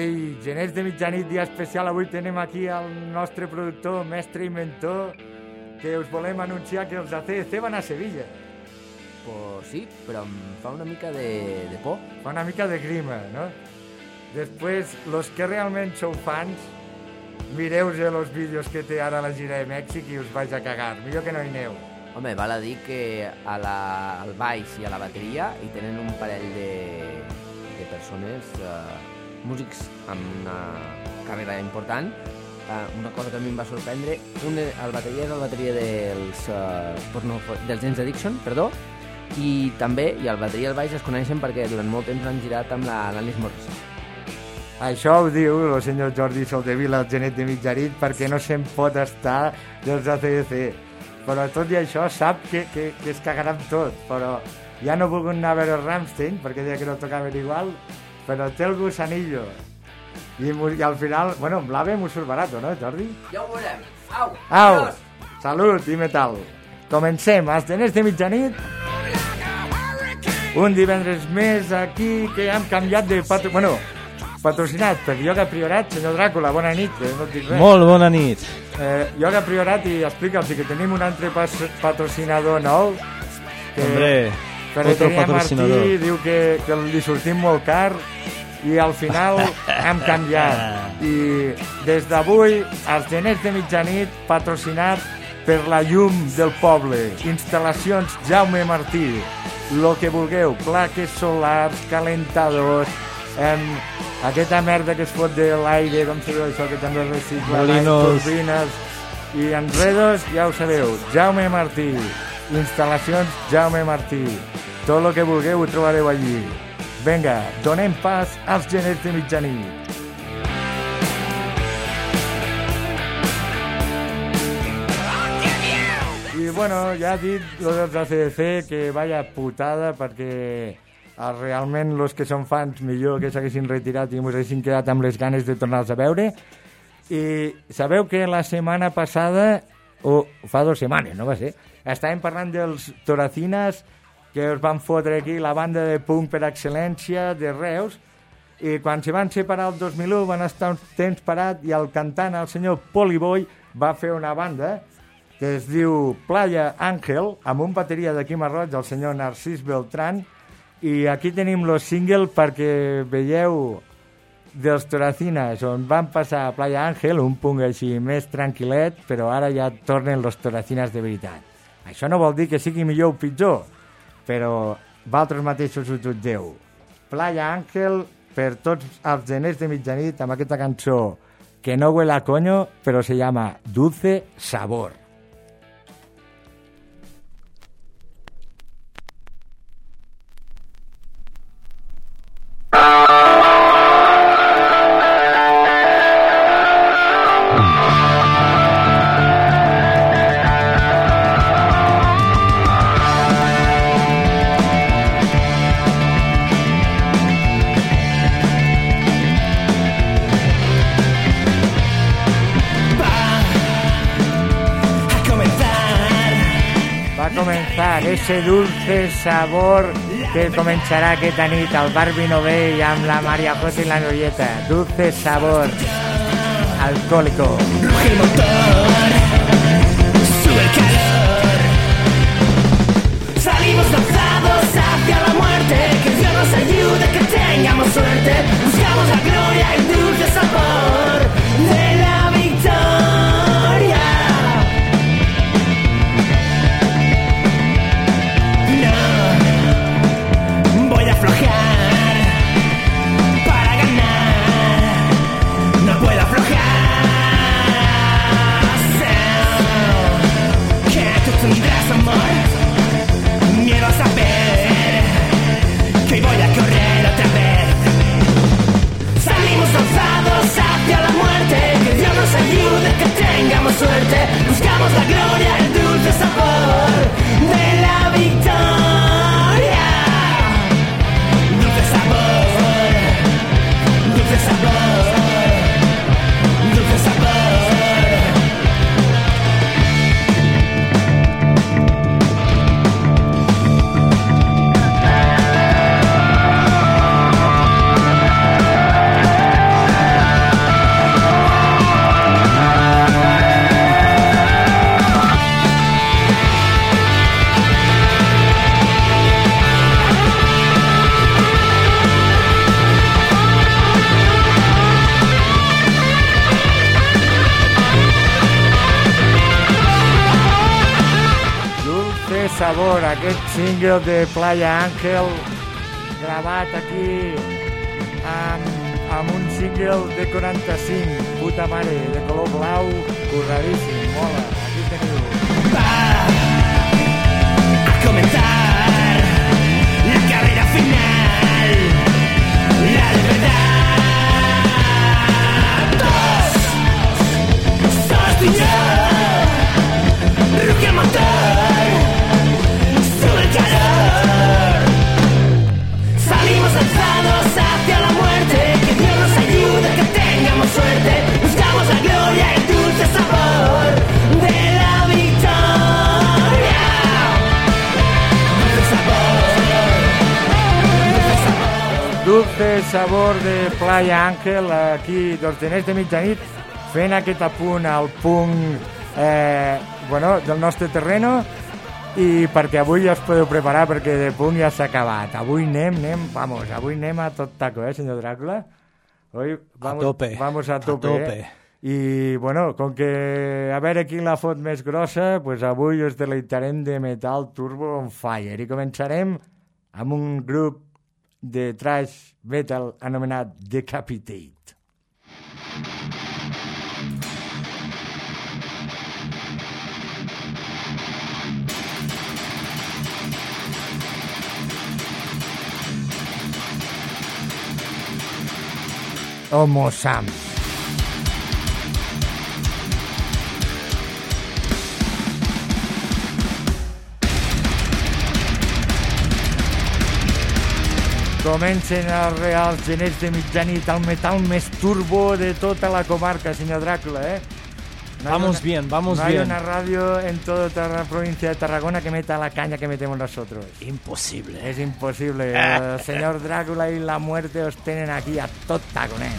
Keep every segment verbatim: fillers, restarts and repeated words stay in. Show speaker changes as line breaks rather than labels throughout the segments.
Ei, genets de mitjanit, dia especial. Avui tenim aquí el nostre productor, mestre inventor, que us volem anunciar que els A C D C van a Sevilla.
Pues sí, però em fa una mica de, de por.
Fa una mica de grima, no? Després, los que realment sou fans, mireu-vos els vídeos que té ara la gira de Mèxic i us vaig a cagar. Millor que no hi aneu.
Home, val a dir que a la, al baix i a la bateria hi tenen un parell de, de persones, eh, músics amb una carrera important. Eh, una cosa que a mi em va sorprendre, un, el bateria és el bateria dels, eh, porno, dels Jane's Addiction, perdó, i també, i el bateria i el baix es coneixen perquè durant molt temps han girat amb la l'Alanis Morissette.
Això ho diu el senyor Jordi Soldevila, el genet de mitjanit, perquè no se'n pot estar dels A C D C. Però tot i això sap que, que, que es cagarà amb tot. Però ja no he volgut anar a veure Rammstein, perquè deia que no tocaven igual, però té el gusanillo. I, i al final, bueno, amb l'Ave m'ho surt barato, no, Jordi?
Ja ho veurem. Au!
Au! Salut i metal. Comencem, els genets de mitjanit. Un divendres més aquí, que hem canviat de patro... Bueno, patrocinat per Yoga Priorat. Senyor Dràcula, bona nit, eh? No et dic res.
Molt bona nit.
Eh, Yoga Priorat, i explica'ls que tenim un altre pas, patrocinador nou. Que
Hombre, otro patrocinador.
Martí diu que, que li sortim molt car i al final hem canviat. I des d'avui, els genets de mitjanit, patrocinat per la llum del poble. Instal·lacions Jaume Martí. Lo que vulgueu, plaques solars, calentadors, em, aquesta merda que es fot de l'aire, com se diu això, que també recicla, turbines i enredos, ja ho sabeu. Jaume Martí, instal·lacions Jaume Martí. Tot el que vulgueu ho trobareu allí. Vinga, donem pas als genets de mitjanit. I bueno, ja he dit lo dels A C D C, que vaya putada, perquè realment els que són fans millor que s'haguessin retirat i ens haguessin quedat amb les ganes de tornar-los a veure. I sabeu que la setmana passada, o fa dues setmanes, no va ser, estàvem parlant dels Toracinas, que es van fotre aquí la banda de punk per excel·lència de Reus, i quan se van separar el dos mil u van estar un temps parat i el cantant, el senyor Poliboy, va fer una banda que es diu Playa Ángel, amb un bateria d'aquí Marroig, el senyor Narcís Beltrán, i aquí tenim los single perquè veieu dels Toracinas, on van passar a Playa Ángel, un punt així més tranquil·let, però ara ja tornen los Toracinas de veritat. Això no vol dir que sigui millor o pitjor, però vosaltres mateixos ho jutgeu. Playa Ángel per tots els genets de mitjanit amb aquesta cançó que no huele a coño, però se llama Dulce Sabor. Ese dulce sabor que començarà aquesta nit al bar Vinovell amb la María José i la Norieta. Dulce sabor alcohólico.
Ruge el motor, sube el calor. Salimos lanzados hacia la muerte. Que Dios nos ayude, que tengamos suerte. Buscamos la gloria, el dulce sabor de la victoria. Aflojar para ganar, no puedo aflojar. Sé que tú tendrás amor, miedo a saber que hoy voy a correr otra vez. Salimos lanzados hacia la
Sabor, aquest single de Playa Ángel, gravat aquí amb, amb un single de quaranta-cinc, puta mare, de color blau, curradíssim, mola, aquí teniu.
Va a comenzar la carrera final, la de verdad. Dos, sos tú y yo, ruge el motor, sube el calor. Salimos lanzados hacia la muerte, que Dios nos ayude, que tengamos suerte. Buscamos la gloria y el dulce sabor de la victoria. Dulce sabor, dulce sabor.
Dulce sabor de Playa Ángel, aquí dos teners de mitjanit, fent aquest apunt al punt eh, bueno, del nostre terreno, i perquè avui ja us podeu preparar perquè de punt ja s'ha acabat. Avui anem, anem, vamos, avui anem a tot taco, eh, senyor Dràcula? Hoy vamos,
a tope.
Vamos a tope,
a tope.
Eh? I, bueno, com que a veure qui la fot més grossa, pues avui us deleitarem de metal turbo on fire. I començarem amb un grup de thrash metal anomenat Decapitate. Homo Sam. Comencen els reals genets de mitjanit, el metal més turbo de tota la comarca, senyor Dràcula, eh? No
Vamos
una,
bien, vamos
no
bien.
No hay una radio en toda la provincia de Tarragona que meta la caña que metemos nosotros.
Imposible.
Es imposible. El señor Drácula y la muerte os tienen aquí a tot taconet.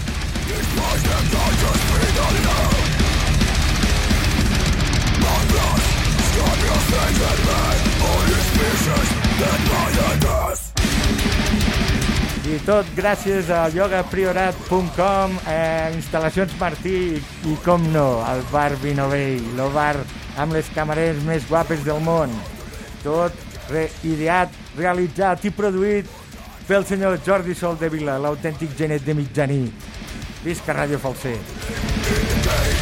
I tot gràcies a yoga priorat punt com, eh, instal·lacions Martí i, com no, el bar Vinovell, el bar amb les camareres més guapes del món. Tot re ideat, realitzat i produït pel senyor Jordi Soldevila, l'autèntic genet de mitjanit. Visca Ràdio Falset.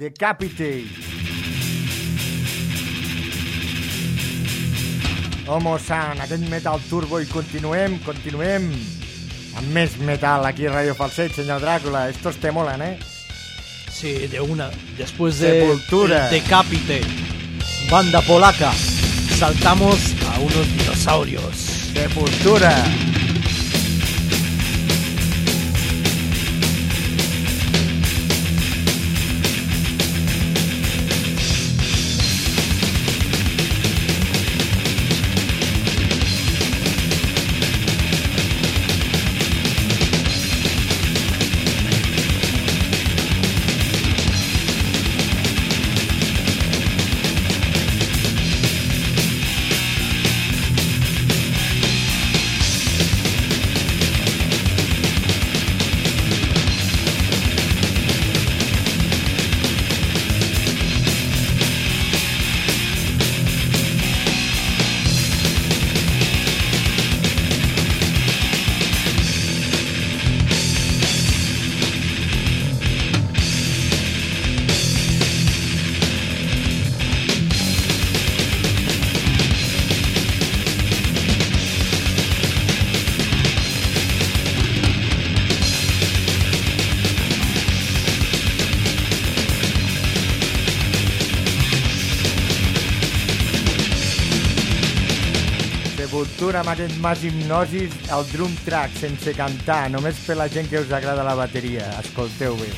Decapitate. Homo San, aquest metal turbo, i continuem, continuem amb més metal aquí a Radio Falset, senyor Dràcula. Estos te molan, ¿eh?
Sí, de una. Después de
Sepultura.
Decapite, banda polaca, saltamos a unos dinosaurios.
Sepultura. Sepultura amb aquest mas hipnosis, el drum track sense cantar, només per la gent que us agrada la bateria. Escolteu bé.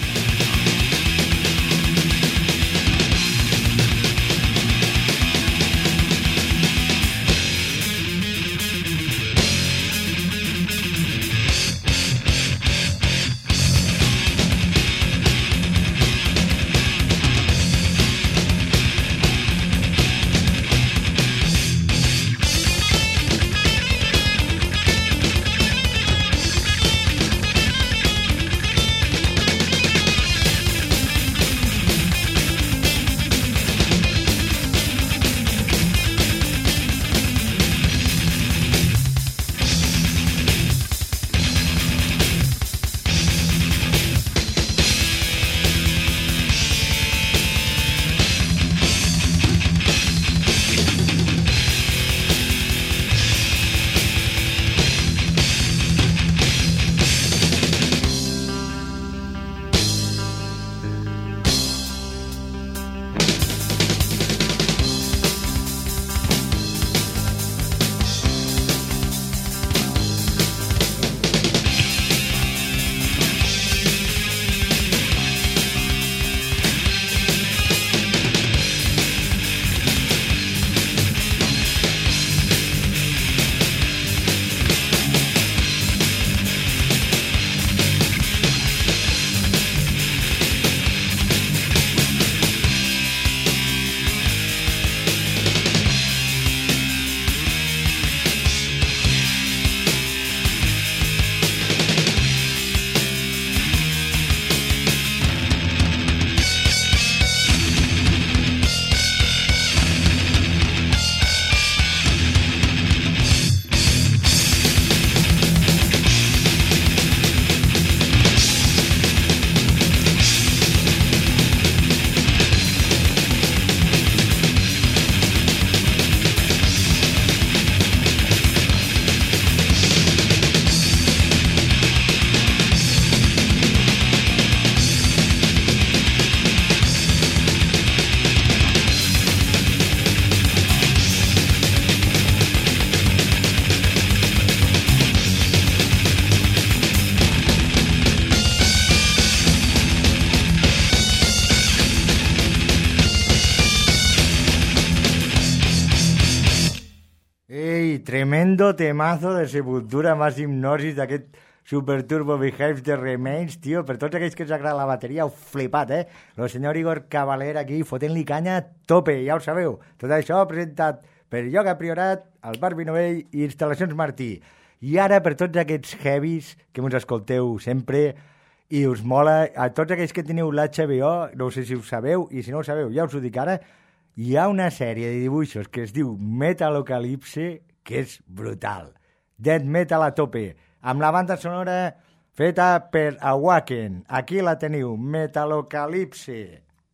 Tremendo temazo de Sepultura, más hipnosis d'aquest Super Turbo Behaves de Remains, tio. Per tots aquells que ens agrada la bateria, heu flipat, eh? El senyor Igor Cavaler aquí fotent-li canya a tope, ja ho sabeu. Tot això presentat per Yoga Priorat, el Bar Vinovell i Instal·lacions Martí. I ara, per tots aquests heavies que ens escolteu sempre i us mola, a tots aquells que teniu l'H B O, no sé si ho sabeu, i si no ho sabeu, ja us ho dic ara, hi ha una sèrie de dibuixos que es diu Metalocalypse, que és brutal. Death metal a tope, amb la banda sonora feta per Awaken. Aquí la teniu, Metalocalypse.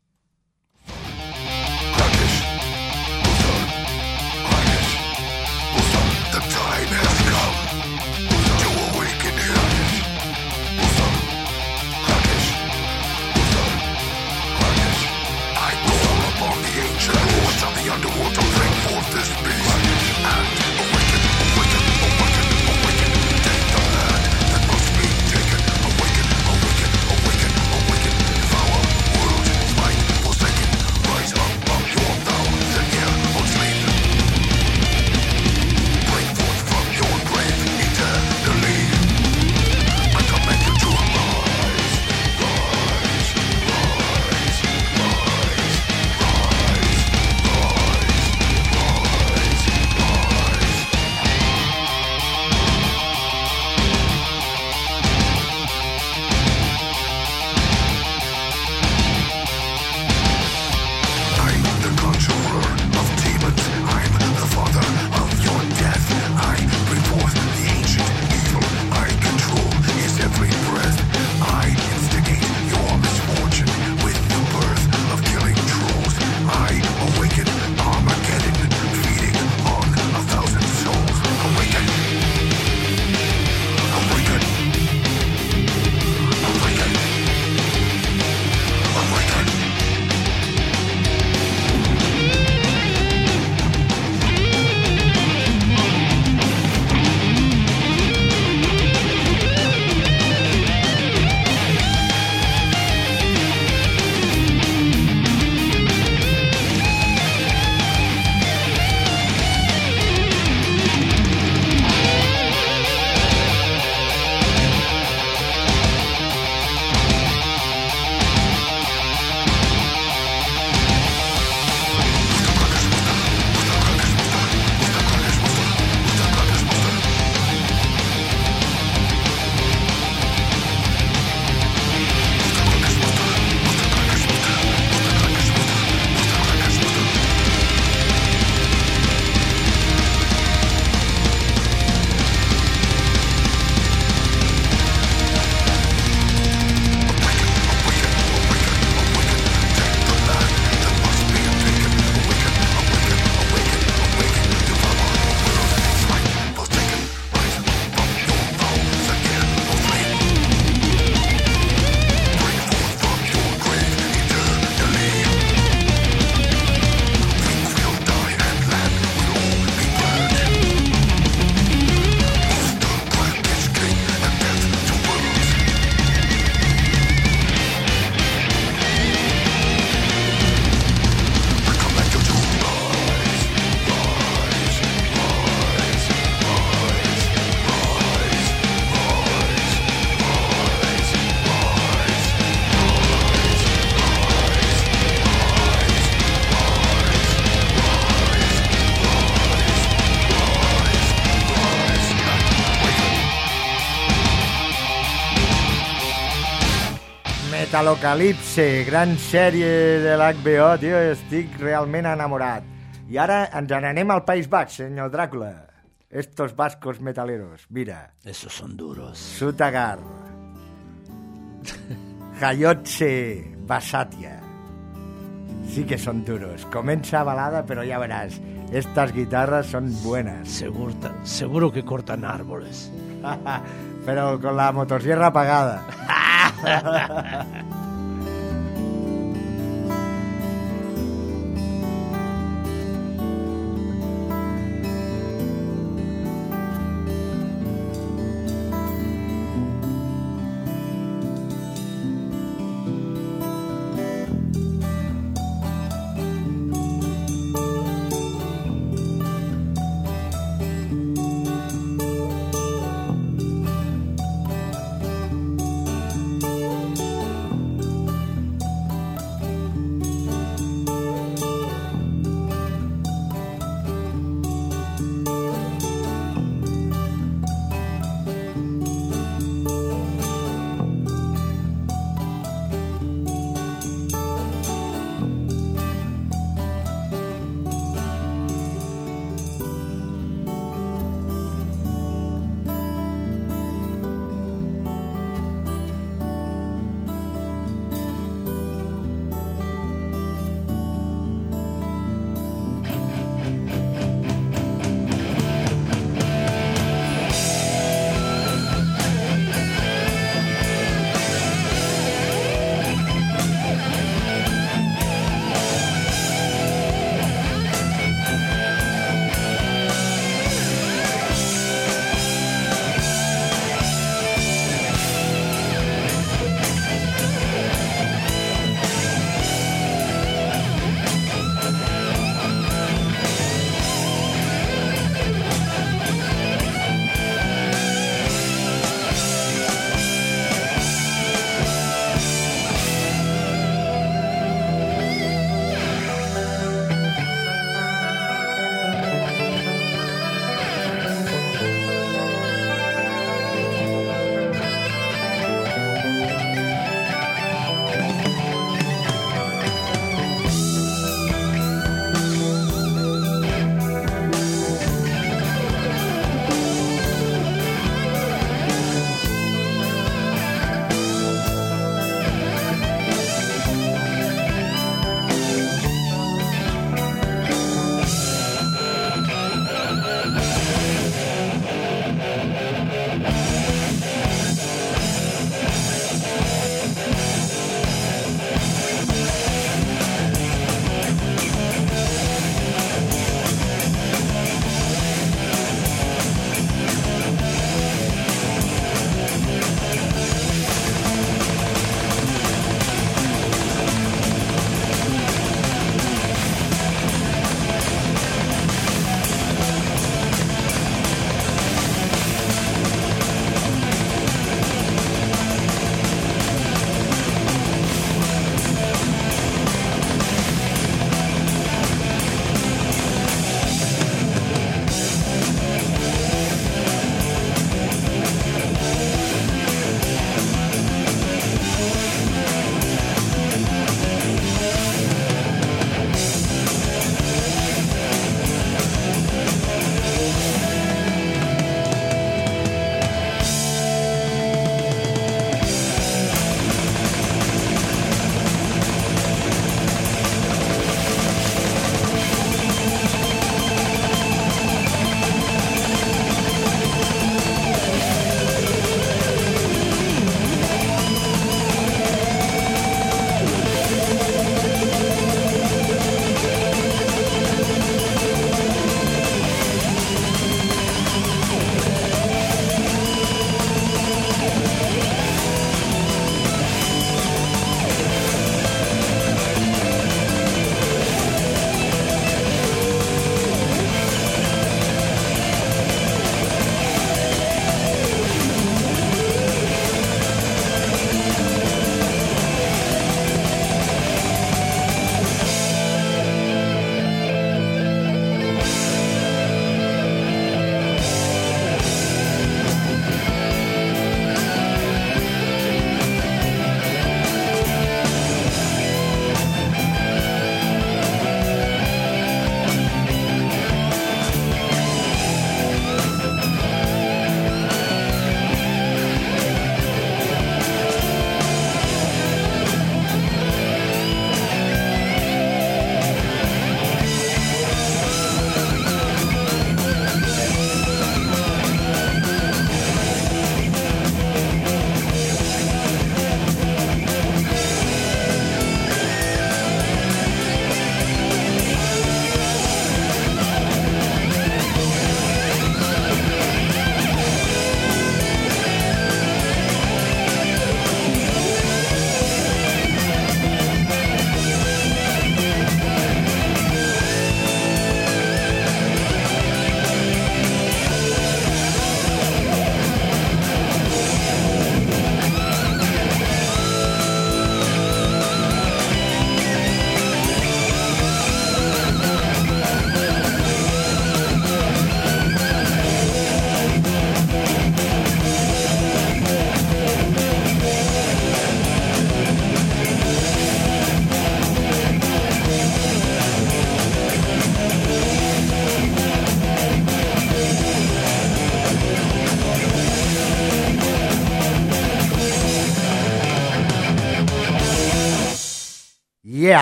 Metalocalipse, gran sèrie de l'H B O, tio, estic realment enamorat. I ara ens n'anem al País Basc, senyor Dràcula. Estos vascos metaleros, mira.
Esos son duros.
Sutagar. Hayotse Basatia. Sí que son duros. Comença balada, pero ya verás. Estas guitarras son buenas.
Seguro, seguro que cortan árboles.
Pero con la motosierra apagada.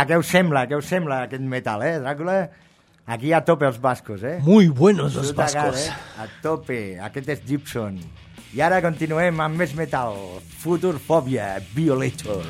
Va, què us sembla, què us sembla aquest metal, eh, Dràcula? Aquí a tope els bascos, eh?
Muy buenos los
Absolut agar,
vascos.
eh? A tope, aquest és Gibson. I ara continuem amb més metal. Futurphobia, Violator.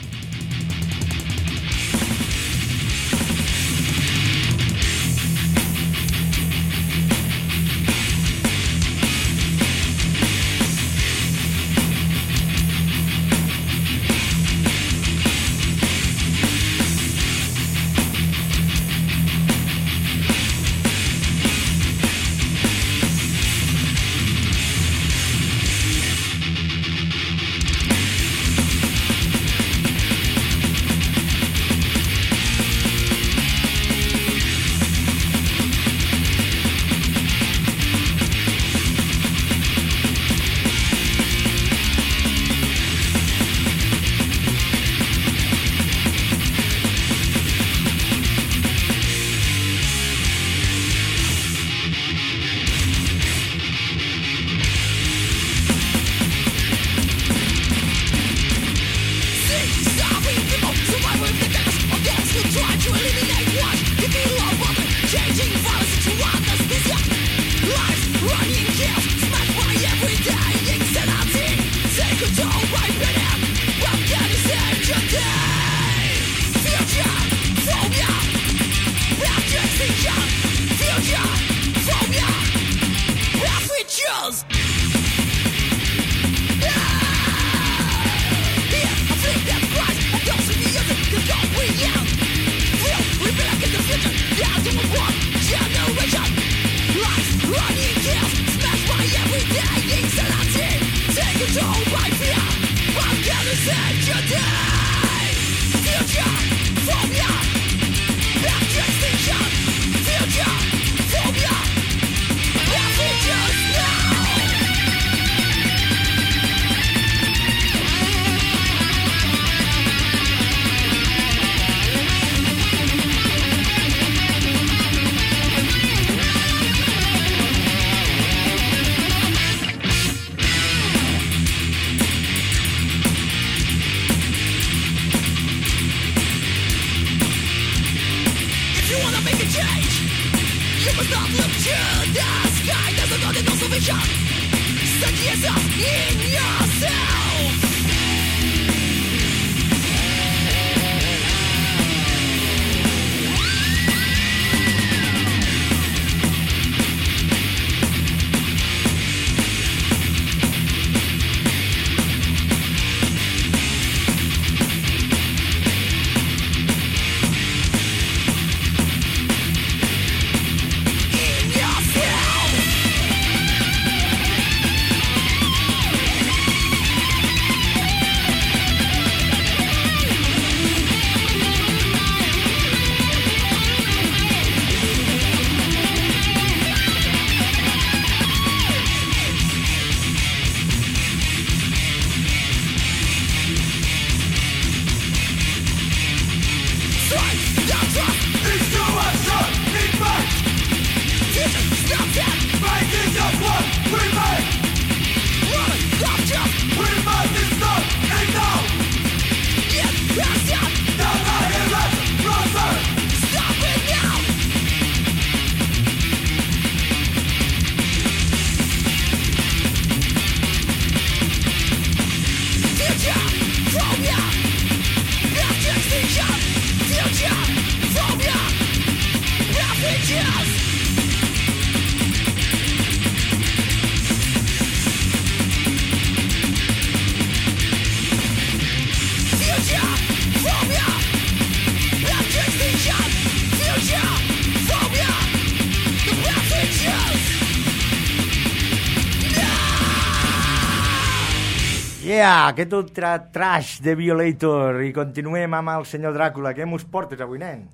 Yeah, aquest ultra trash de Violator. I continuem amb el senyor Dràcula. Què mos portes avui, nen?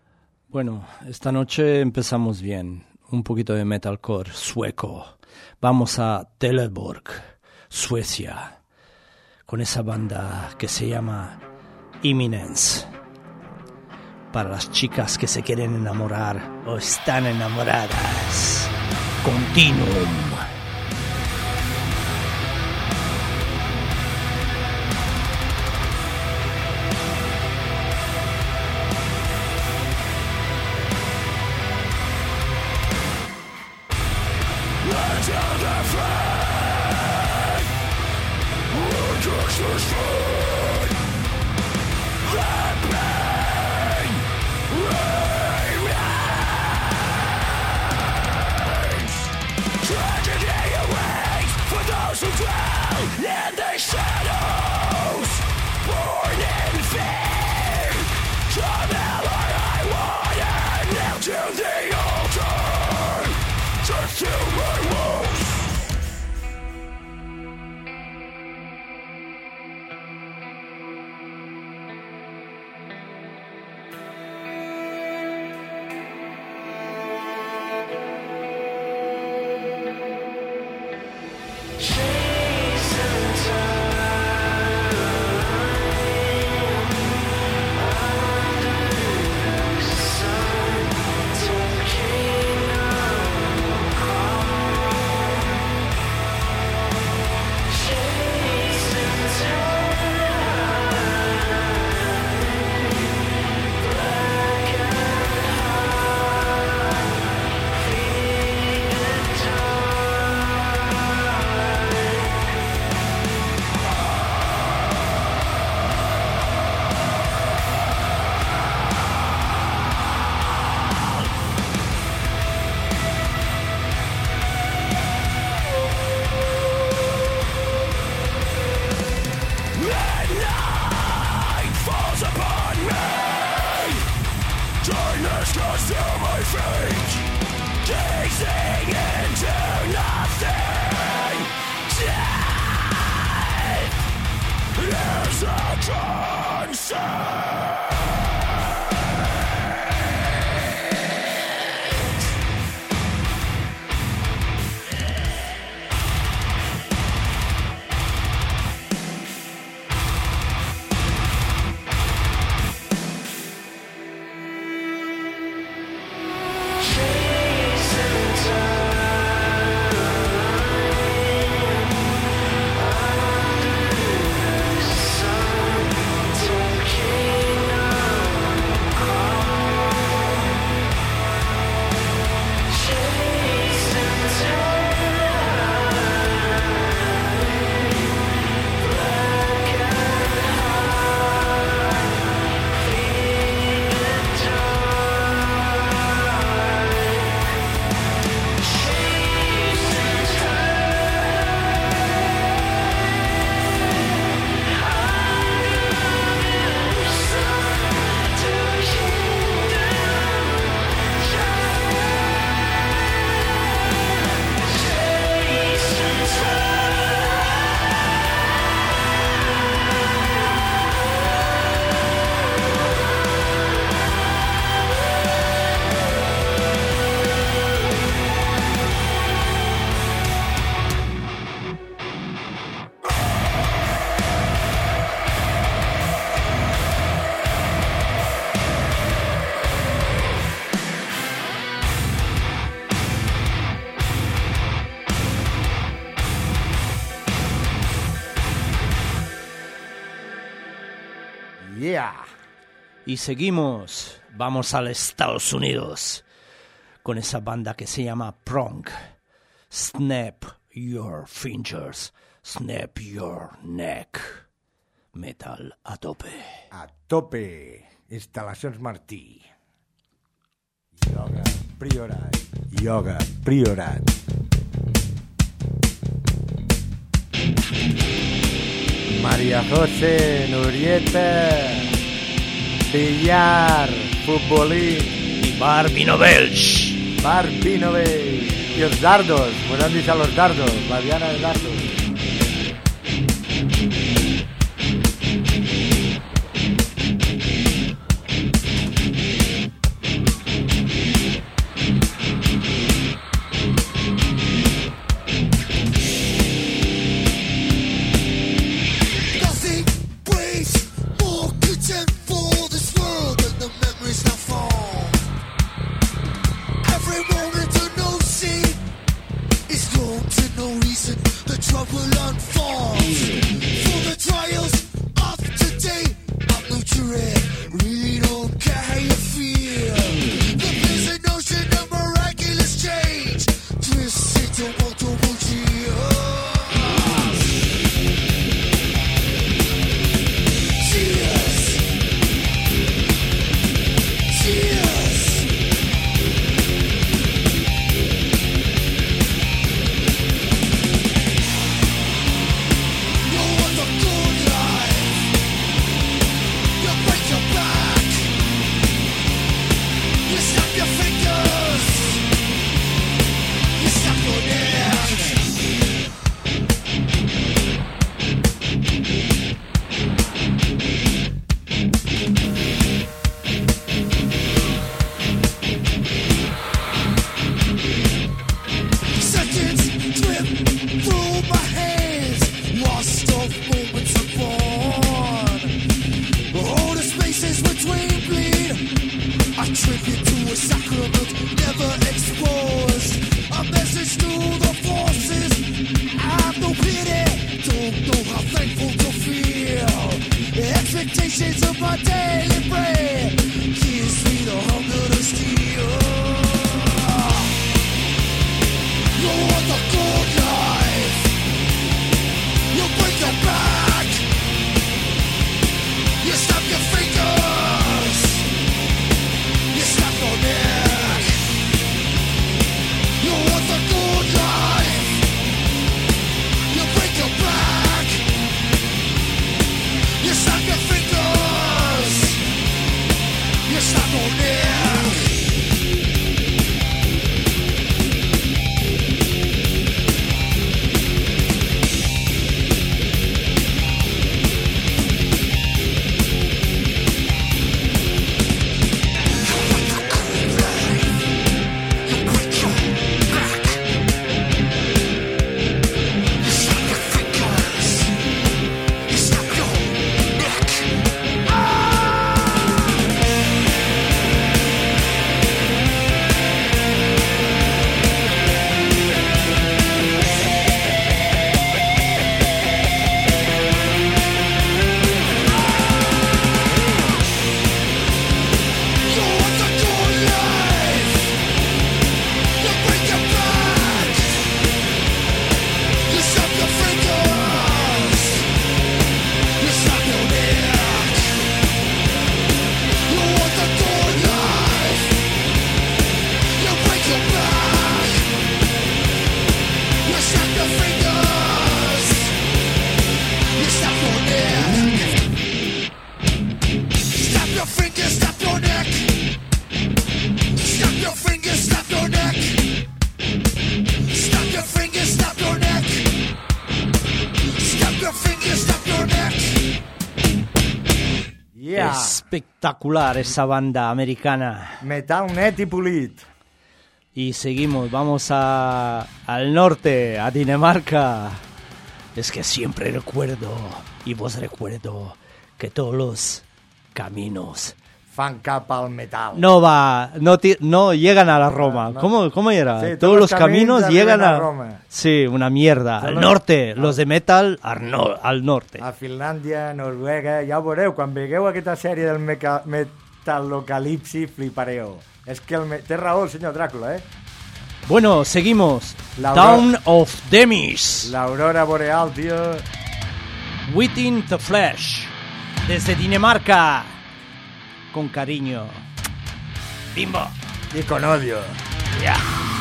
Bueno, esta noche empezamos bien. Un poquito de metalcore sueco. Vamos a Teleborg, Suecia, con esa banda que se llama Imminence. Para las chicas que se quieren enamorar o están enamoradas. Continuum.
Yeah.
Y seguimos, vamos a los Estados Unidos con esa banda que se llama Prong. Snap your fingers, snap your neck. Metal a tope.
A tope. Instal·lacions Martí. Yoga Priorat. Yoga Priorat. María José, Nurieta, Villar, futbolín.
Y Bar Vino Belch.
Bar Vino Belch. Y los dardos. Buenos días a los dardos. La Diana de dardos.
You snap your fingers, you snap your neck.
espectacular esa banda americana.
Metal net y pulit.
Y seguimos, vamos a, al norte, a Dinamarca. Es que siempre recuerdo, y vos recuerdo, que todos los caminos
fan cap al metal.
no va, no, ti- no llegan a la Roma.
No, no.
¿Cómo, cómo era?
Sí,
todos,
todos
los
los
caminos
caminos
llegan
arriben
a,
a Roma.
Sí, una mierda.
Todos
Al
los-
norte, los de metal al, no- al norte.
A Finlàndia, Noruega, ja ho veureu, quan vegueu aquesta sèrie del meca- Metalocalipsi flipareu. És que el me... té raó el senyor Dràcula, eh?
Bueno, seguimos.
La
Town of Demis.
L'aurora boreal, tio.
Within the Flesh. Desde Dinamarca. Con cariño. Bimbo.
I con odio.
Ya.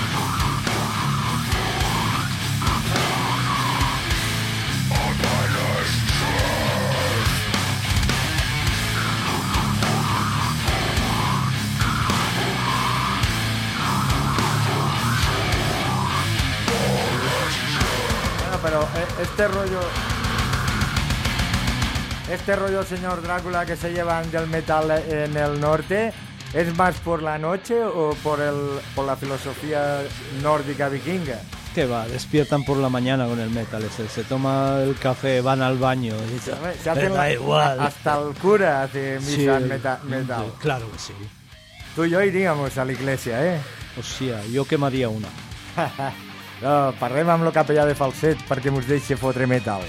Bueno, pero eh, este rollo... Este rollo, señor Drácula, que se llevan del metal en el norte, ¿es más por la noche o por, el, por la filosofía nórdica vikinga?
Que va, despiertan por la mañana con el metal ese. Se toma el café, van al baño. Y dice,
Se hacen
"Me da
la-
igual.
Hasta el cura hace misa
Sí,
en meta- metal.
Claro que sí.
Tú y yo iríamos a la iglesia, eh?
Hostia, jo quemaria una.
No, parlem amb el capellà de Falset perquè mos deixi fotre metal.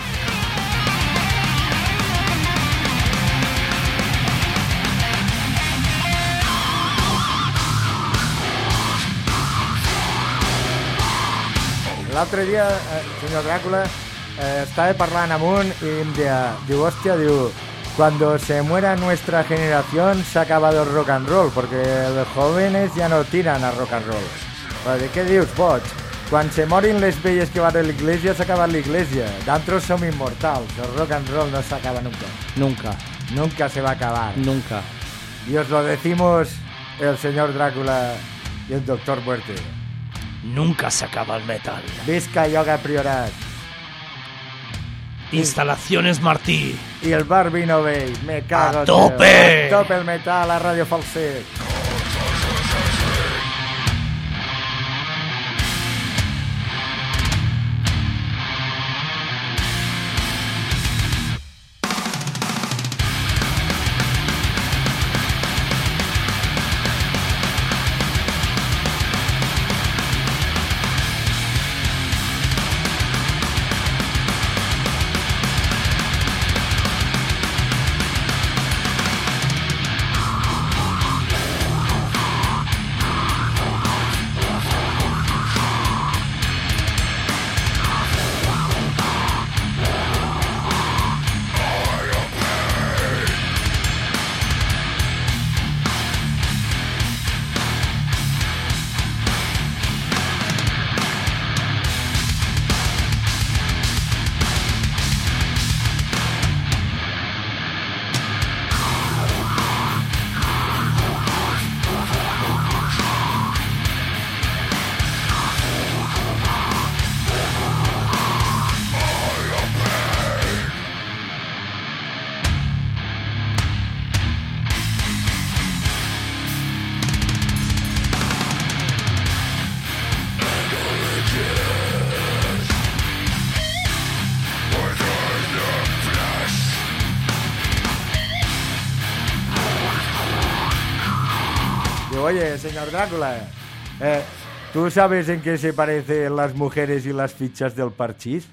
L'altre dia, eh, senyor Dràcula, eh, estava parlant amb un i em deia, diu, hòstia, diu, cuando se muera nuestra generación se ha acabado el rock and roll, porque los jóvenes ya no tiran a rock and roll. Però de què dius, boig? Quan se morin les velles que van a l'església, s'ha acabat l'església. D'altres som immortals. El rock and roll no s'acaba nunca.
Nunca,
Nunca se va a acabar.
nunca.
Y os lo decimos el señor Drácula y el doctor Muerte.
Nunca se acaba el metal.
Visca Yoga Priorat.
Instalaciones Martí.
Y el Barbie no veis. Me cago.
¡A
tío.
tope!
A tope el metal a Radio Falset. Digo, oye, señor Drácula, eh, ¿tú sabes en qué se parecen las mujeres y las fichas del parchís?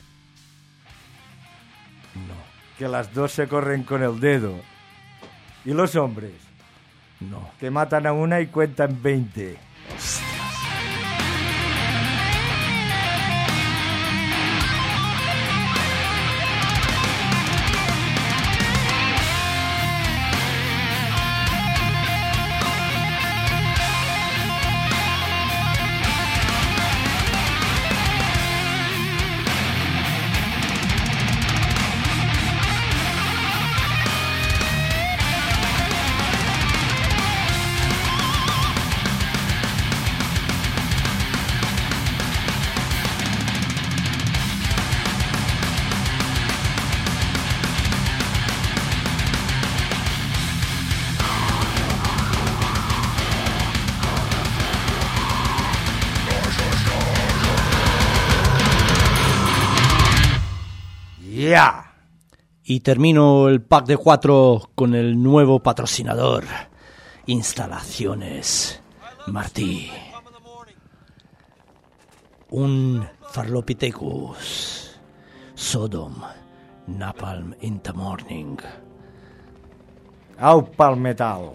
No,
Que las dos se corren con el dedo. ¿Y los hombres?
no.
Que matan a una y cuentan veinte. Yeah.
Y termino el pack de cuatro con el nuevo patrocinador, Instalaciones Martí. Un Farlopithecus, Sodom, Napalm in the morning.
Au pel metal.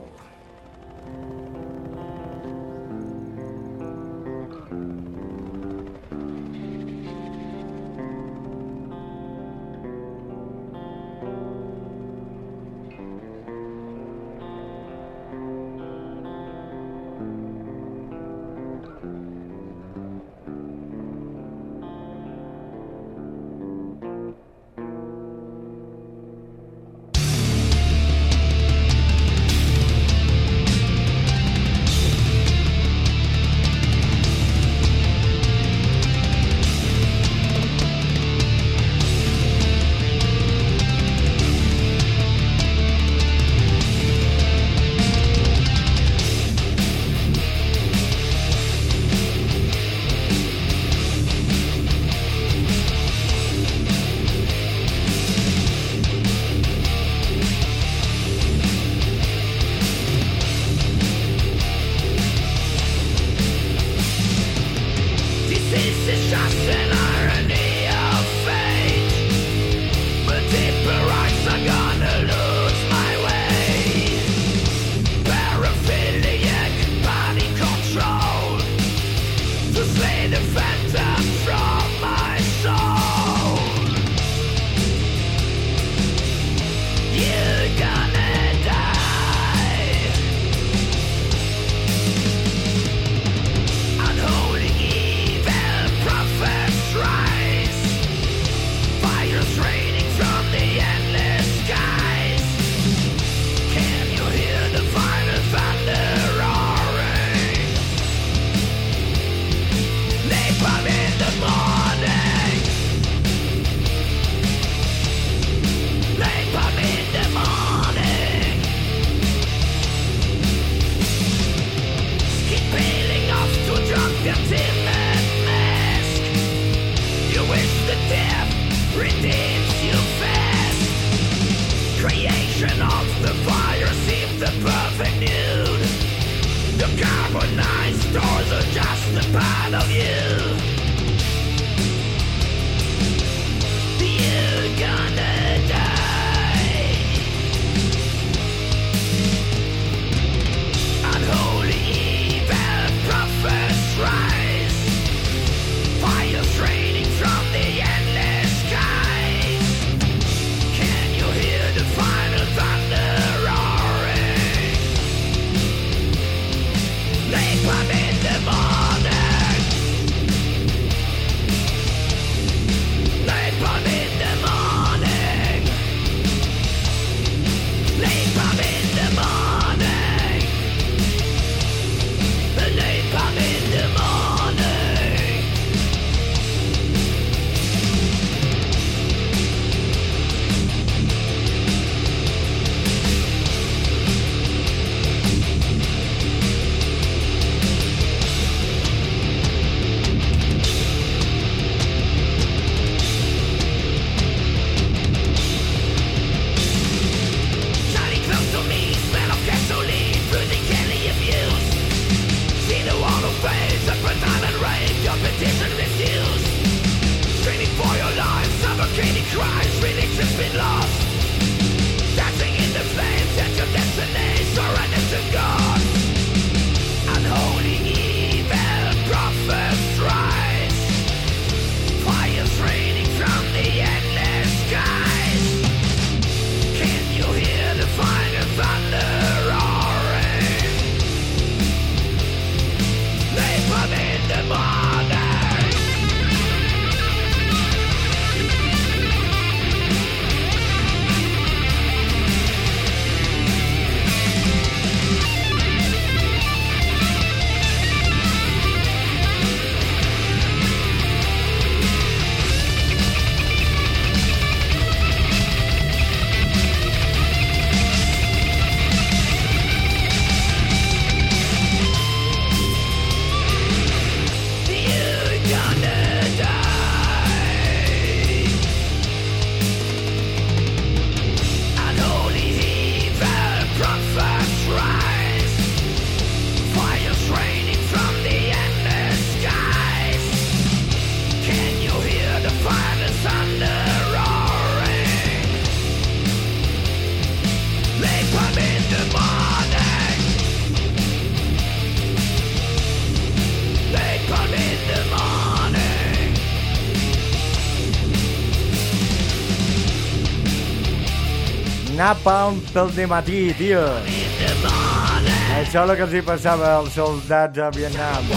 Napalm pel dematí, tio. Això és el que els hi passava als soldats a Vietnam.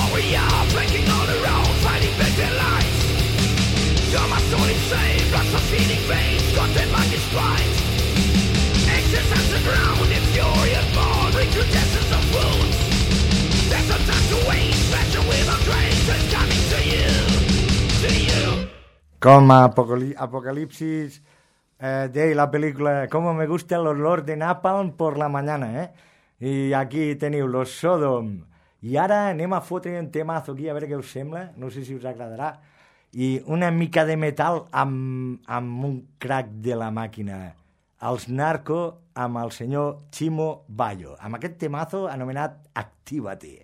Com a Apocalí- Apocalipsis eh, de la pel·lícula Como me gusta el olor de Napalm por la mañana, eh? I aquí teniu los Sodom. I ara anem a fotre un temazo aquí, a veure què us sembla, no sé si us agradarà. I una mica de metal amb, amb un crack de la màquina. Els Narco amb el senyor Chimo Bayo, amb aquest temazo anomenat Actívate.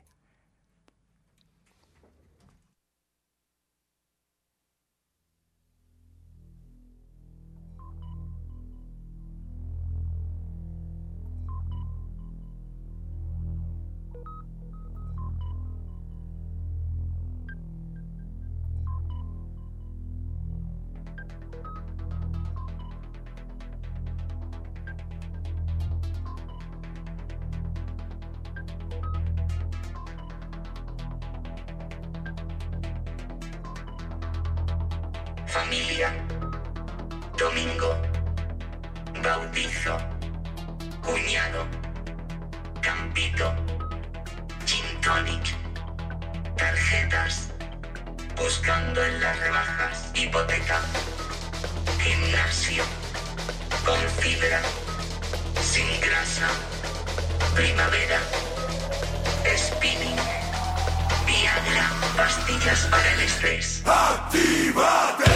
Familia, domingo, bautizo, cuñado, campito, gin tonic, tarjetas, buscando en las rebajas, hipoteca, gimnasio, con fibra, sin grasa, primavera, spinning, Viagra, pastillas para el estrés. ¡Actívate!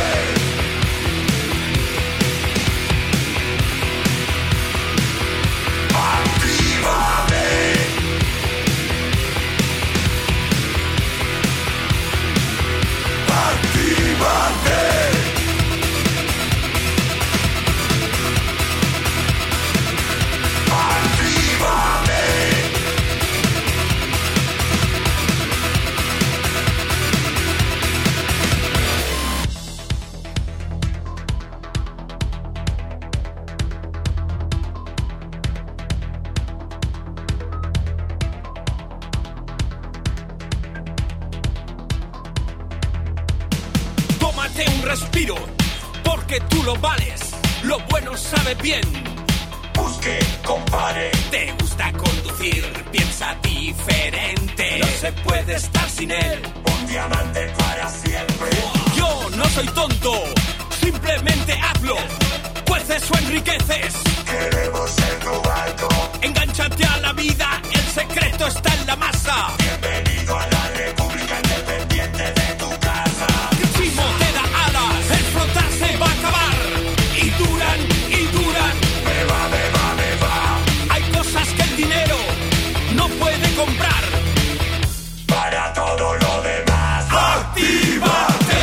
Un respiro, porque tú lo vales, lo bueno sabe bien.
Busque, compare.
Te gusta conducir, piensa diferente.
No se puede estar sin él. Un diamante para siempre.
Yo no soy tonto, simplemente hablo. Cueces o enriqueces.
Queremos ser robado.
Engánchate a la vida, el secreto está en la masa.
Bienvenido a la República Independiente de tu casa.
Chimo te da alas, el frotar se va a acabar. Y duran, y duran.
Me va, me va, me va.
Hay cosas que el dinero no puede comprar.
Para todo lo demás,
¡actívate!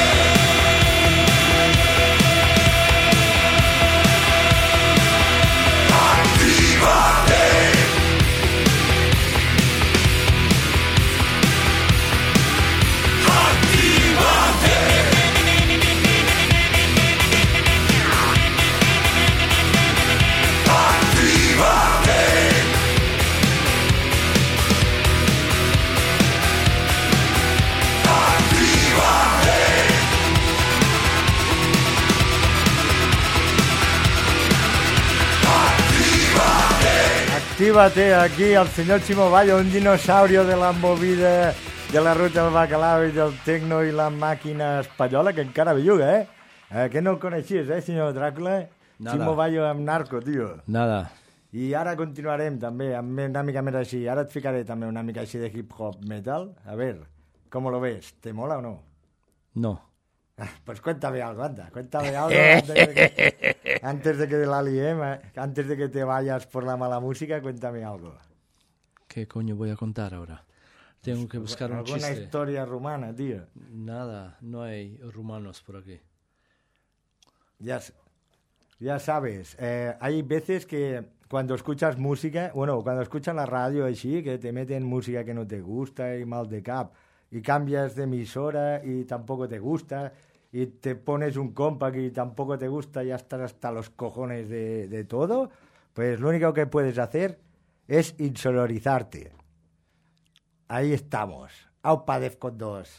Actívate, aquí el senyor Chimo Bayo, un dinosaurio de la movida de la ruta del bacalao i del tecno i la màquina espanyola, que encara belluga, eh? eh que no el coneixies, eh, senyor Dràcula?
Nada.
Chimo Bayo amb Narco, tio.
Nada.
I ara continuarem també amb una mica més així. Ara et ficaré també una mica així de hip-hop metal. A ver, ¿cómo lo ves? ¿Te mola o no?
No.
Ah, pues cuéntame algo, anda, cuéntame algo antes de que, antes de que la liemos, antes de que te vayas por la mala música, cuéntame algo.
¿Qué coño voy a contar ahora? Tengo que buscar un
Alguna
chiste.
historia rumana, tío.
Nada, no hay rumanos por aquí.
Ya, ya sabes, eh, hay veces que cuando escuchas música, bueno, cuando escuchas la radio así, que te meten música que no te gusta y mal de cap, y cambias de emisora y tampoco te gusta, y te pones un compact y tampoco te gusta y ya estás hasta los cojones de, de todo, pues lo único que puedes hacer es insonorizarte. Ahí estamos. Aupa Defcon dos.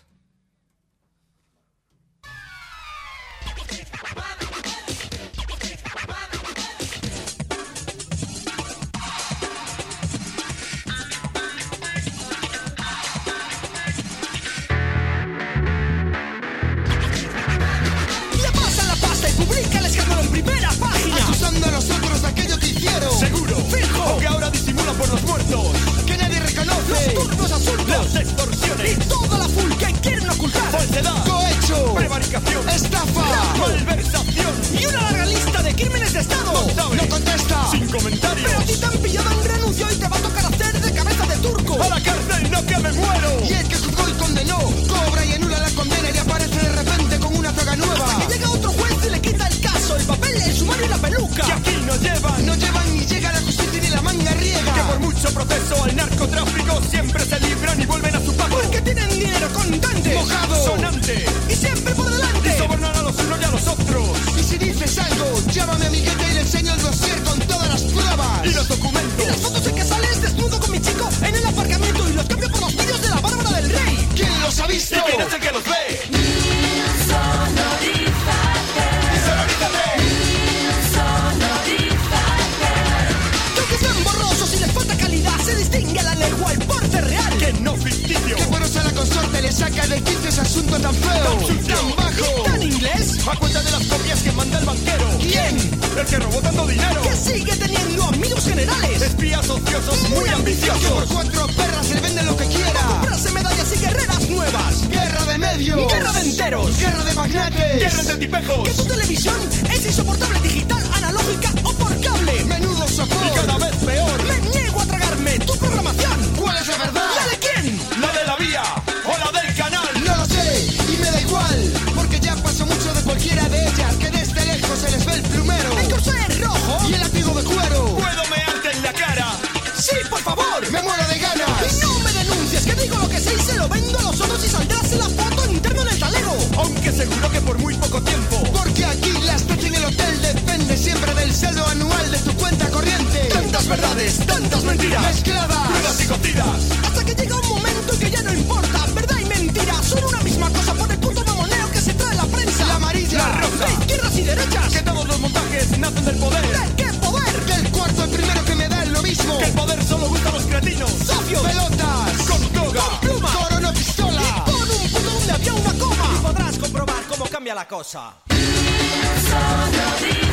Publica el escándalo en primera página,
acusando a nosotros de aquello que hicieron.
Seguro, fijo, o que ahora disimulan por los muertos,
que nadie reconoce,
los turbios asuntos, las extorsiones
y toda la full que quieren ocultar.
Falsedad,
cohecho,
prevaricación,
estafa,
malversación
y una larga lista de crímenes de Estado.
Contable,
no contesta,
sin comentarios.
Pero a ti te han pillado en renuncio y te va a tocar hacer de cabeza de turco.
A la cárcel, no que me muero.
Y el que juzgó y condenó cobra y anula la condena y aparece de repente con una toga nueva. Hasta que llega otro juez y le quita el caso, el papel, el sumario y la peluca.
Que aquí no llevan,
no llevan ni llega la justicia ni la manga riega.
Que por mucho proceso al narcotráfico siempre se libran y vuelven a su pago.
Porque tienen dinero contante,
mojado, sonante
y siempre por delante.
Y sobornan a los unos y a los otros.
Y si dices algo, llámame a amiguete y le enseño el dossier con todas las pruebas.
Y los documentos.
Y las fotos en que sales desnudo con mi chico en el aparcamiento y los cambio por los vídeos de la Bárbara del Rey. ¿Quién los ha visto?
¿Y quién es el que los ve?
Si les falta calidad, se distingue a la legua el porte real.
Que no ficticio.
Que por eso a la consorte le saca de quicio ese asunto tan feo, tan bajo, tan inglés.
A cuenta de las copias que manda el banquero.
¿Quién?
El que robó tanto dinero.
Que sigue teniendo amigos generales.
Espías ociosos muy, muy ambiciosos.
Que por cuatro perras se le vende lo que quiera.
A
comprarse medallas y guerreras nuevas. Guerra de medios.
Guerra de enteros.
Guerra de magnates.
Guerra de tipejos.
Que tu televisión es insoportable, digital, analógica o por cable. Menudo sopor.
Y cada vez peor.
Me niego a tragarme tu programación.
¿Cuál es la verdad?
¿La de quién?
¿La de la vía o la del canal?
No lo sé y me da igual, porque ya pasó mucho de cualquiera de ellas, que desde lejos se les ve el plumero, el corsé rojo y el látigo de cuero.
¿Puedo mearte en la cara?
Sí, por favor, me muero de ganas. Y no me denuncies, que digo lo que sé y se lo vendo a los otros y saldrás en la foto interno en el talego.
Aunque seguro que por muy poco tiempo.
Porque aquí la estancia en el hotel depende siempre del saldo anual de tu cuenta corriente.
Tantas verdades, tantas mentiras,
mezcladas,
crudas y cocidas.
Hasta que llega un momento en que ya no importa, verdad y mentira son una misma cosa por el puto mamoneo que se trae la prensa. La amarilla,
la roja,
de izquierdas y derechas.
Que todos los montajes nacen del poder.
¿De qué poder? Que el cuarto el primero que me da es lo mismo.
Que el poder solo gusta a los cretinos.
Sofios, pelotas,
con toga,
con pluma, corona pistola y con un puto donde había una coma.
Y podrás comprobar cómo cambia la cosa.
Insonorízate.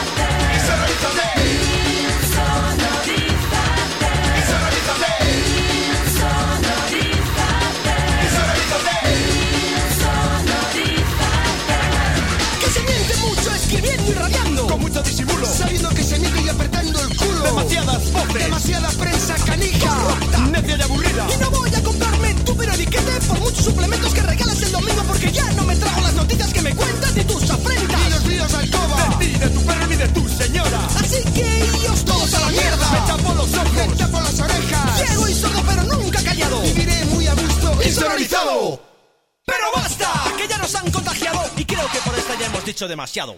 Que se miente mucho escribiendo y radiando,
con mucho disimulo,
sabiendo que se miente y apretando el culo.
Demasiadas voces,
demasiada prensa canija,
corrupta, necia y aburrida.
Y no voy a comprarme tu periodiquete por muchos suplementos que regalas el domingo, porque ya no me trago las noticias que me cuentas ni tus afrentas. Ni los ríos de alcoba,
de ti, de tu perro ni de tu señora.
Así que ellos todos a la mierda.
Me tapo los ojos,
me tapo las orejas. Ciego y sordo pero nunca callado. Viviré muy a gusto, insonorizado.
¡Pero basta! Que ya nos han contagiado y creo que por esta ya hemos dicho demasiado.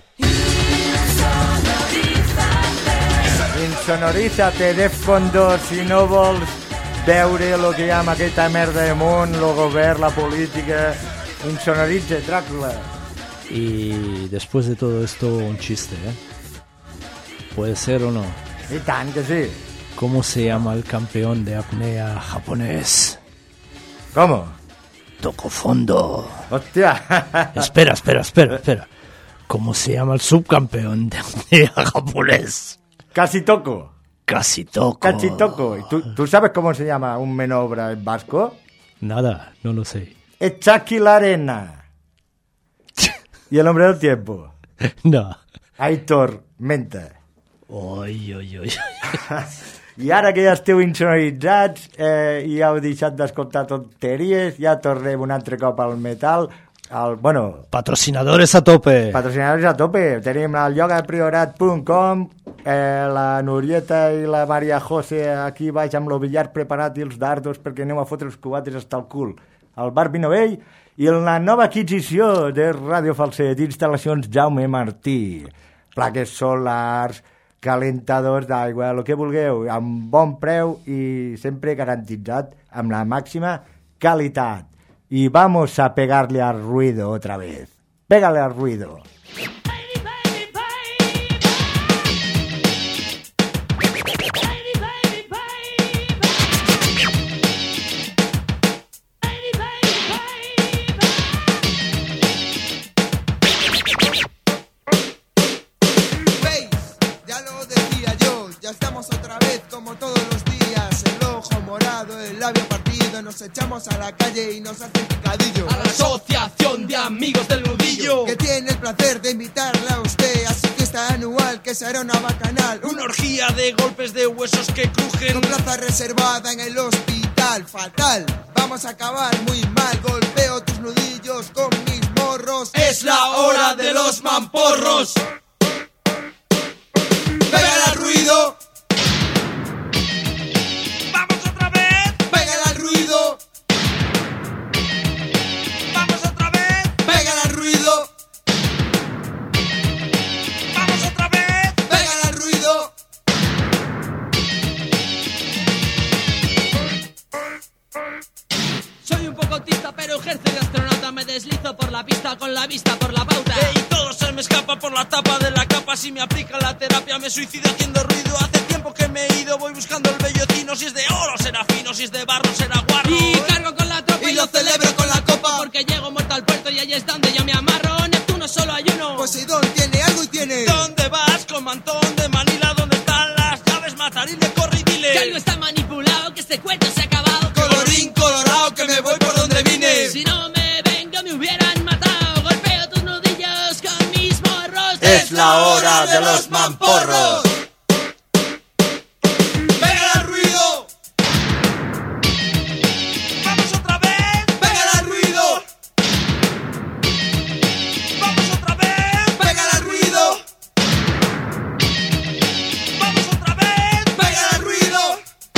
Insonorízate, Defcon dos, si no vols veure el que hi ha amb aquesta merda de món, el govern, la política, insonoritza, Drácula.
Y después de todo esto, un chiste, ¿eh? ¿Puede ser o no?
I tant que sí.
¿Cómo se llama el campeón de apnea japonés?
¿Cómo?
Toco fondo.
Hostia.
Espera, espera, espera, espera. ¿Cómo se llama el subcampeón de apnea japonés?
Casi toco.
Casi toco.
Casi toco. ¿Y tú, tú sabes cómo se llama un menobra en vasco?
Nada, no lo sé.
Echaki la arena. ¿Y el hombre del tiempo?
No.
Aitor Menta.
Oi, oi, oi.
I ara que ja esteu insonoritzats eh, i ja heu deixat d'escoltar tonteries, ja tornem un altre cop al metal. Al, bueno,
patrocinadores a tope.
Patrocinadores a tope. Tenim el yogapriorat punt com, eh, la Nurieta i la Maria José aquí baix amb el billar preparat i els dardos perquè aneu a fotre els cubates hasta el cul. El bar Vinovell i la nova adquisició de Radio Falset, instal·lacions Jaume Martí. Plaques solars, calentadors d'aigua, el que vulgueu, amb bon preu i sempre garantitzat amb la màxima qualitat. Y vamos a pegarle al ruido otra vez. Pégale al ruido.
Estamos otra vez como todos los días, el ojo morado, el labio partido, nos echamos a la calle y nos hacen picadillo.
A la asociación de amigos del nudillo,
que tiene el placer de invitarla a usted a su fiesta anual, que será una bacanal,
una orgía de golpes de huesos que crujen,
con plaza reservada en el hospital, fatal, vamos a acabar muy mal, golpeo tus nudillos con mis morros,
es la hora de los mamporros.
Pégale al ruido.
Vamos otra vez.
Pégale al ruido.
Vamos otra vez.
Pégale al ruido.
Vamos otra vez.
Pégale al ruido.
Soy un poco autista, pero ejerzo de astronauta. Me deslizo por la pista con la vista por la pauta.
Y todo se me escapa por la tapa de la capa. Si me aplican la terapia me suicido haciendo ruido. Hace tiempo que me he ido, voy buscando el bellocino. Si es de oro será fino, si es de barro será guarro.
Y cargo con la tropa
y, y lo celebro con la copa,
porque llego muerto al puerto y allí es donde yo me amarro. Neptuno solo hay uno.
Poseidón tiene algo y tiene.
¿Dónde vas con mantón de Manila? ¿Dónde están las llaves? Matarile, corre y dile
que algo está manipulado, que este cuento se ha acabado.
Colorín colorado, que me voy por donde vine.
Si no me vengo me hubieran matado. Golpeo tus nudillos con mis morros.
Es la hora de los mamporros. Pégale al ruido.
Vamos otra vez.
Pégale al ruido.
Vamos otra vez.
Pégale al ruido.
Vamos otra vez.
Pégale al ruido.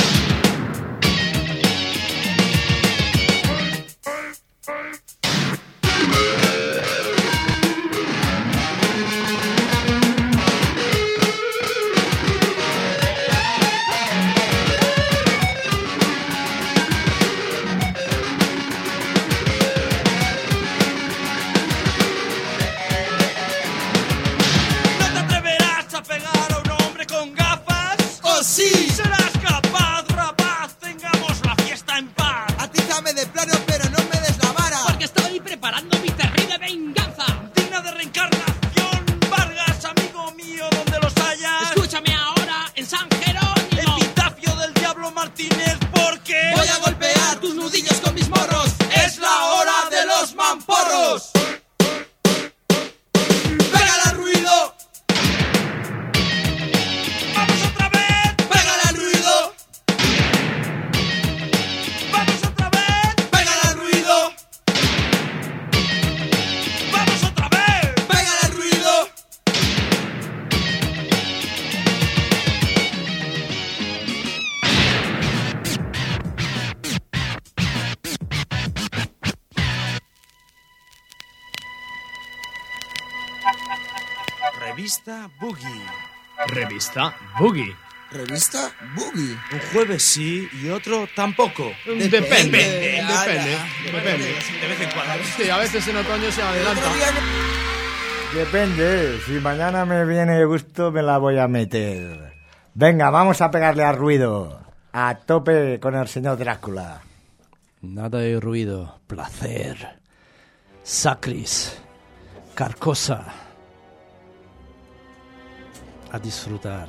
¿No te atreverás a pegar a un hombre con gafas?
¡Oh, sí!
¿Serás capaz, rapaz? Tengamos la fiesta en paz.
Atízame de plano, pero no me des la vara.
Porque estoy preparando mi terrible venganza.
Digna de reencarnación, Vargas, amigo mío, donde los hayas.
Escúchame ahora en San Jerónimo.
Epitafio del Diablo Martínez, porque
voy a golpear tus nudillos con mis morros.
es la hora de los mamporros.
Pégale al ruido.
Vamos otra vez.
Pégale al ruido.
Vamos otra vez.
Pégale al ruido.
Vamos otra vez.
Pégale al ruido.
Revista Boogie.
Revista Boogie.
Revista Boogie.
Un jueves sí y otro tampoco.
Depende,
Depende.
depende,
Ala.
depende.
De vez en cuando.
Sí, a veces en otoño se adelanta.
Depende, si mañana me viene de gusto me la voy a meter. Venga, vamos a pegarle al ruido. A tope con el señor Drácula.
Nada de ruido, placer. Sacris, Carcosa. A disfrutar.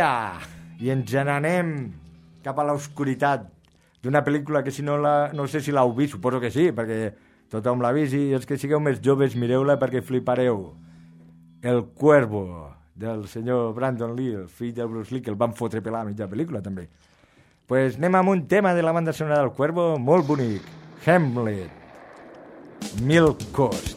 Yeah! I ens n'anem cap a l'oscuritat d'una pel·lícula que si no la... no sé si l'heu vist, suposo que sí, perquè tothom l'ha vist, i els que sigueu més joves mireu-la perquè flipareu. El Cuervo, del senyor Brandon Lee, el fill de Bruce Lee, que el van fotre pelar a mitja pel·lícula, també. Pues anem amb un tema de la banda sonora del Cuervo molt bonic. Hamlet. Milk Coast.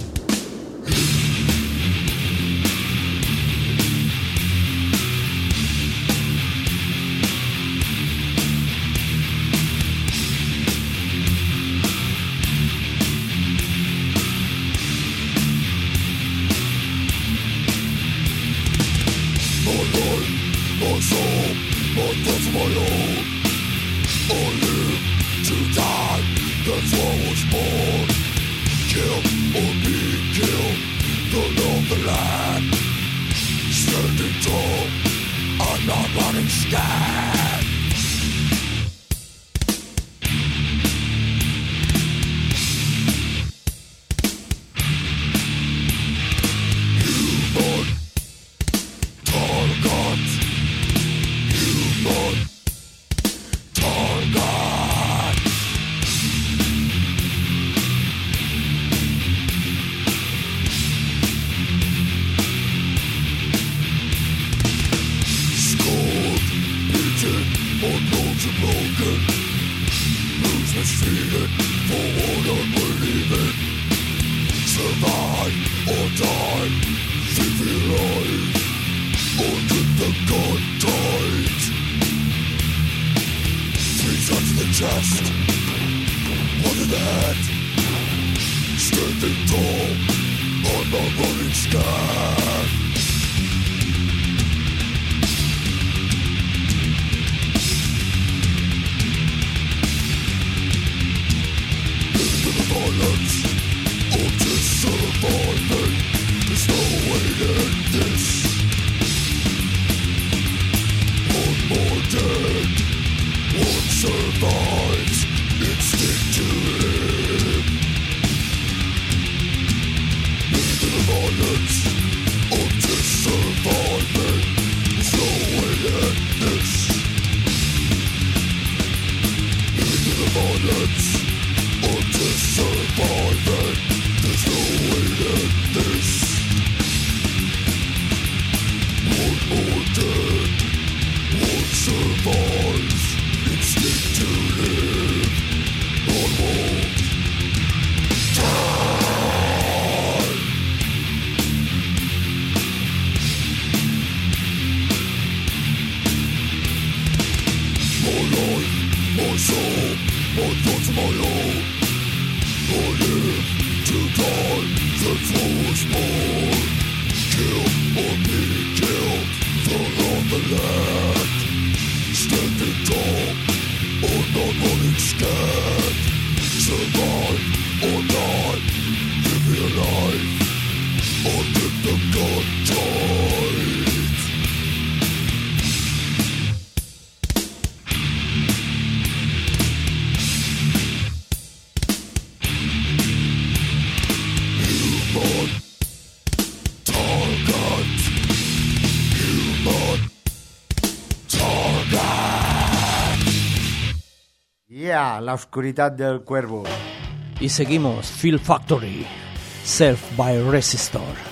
La oscuridad del Cuervo.
Y seguimos Feel Factory, Self by Resistor.